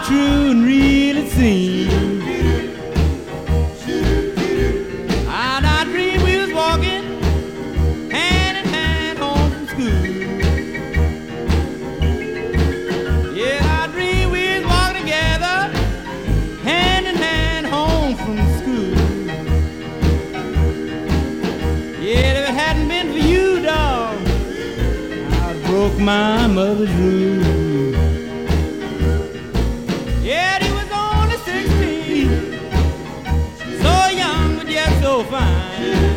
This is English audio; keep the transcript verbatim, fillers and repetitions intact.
true and real it seemed. And I dreamed we was walking hand in hand home from school. Yeah, I dreamed we was walking together hand in hand home from school. Yeah, if it hadn't been for you, dog, I broke my mother's rule. Yeah, he was only sixteen, so young but yet so fine.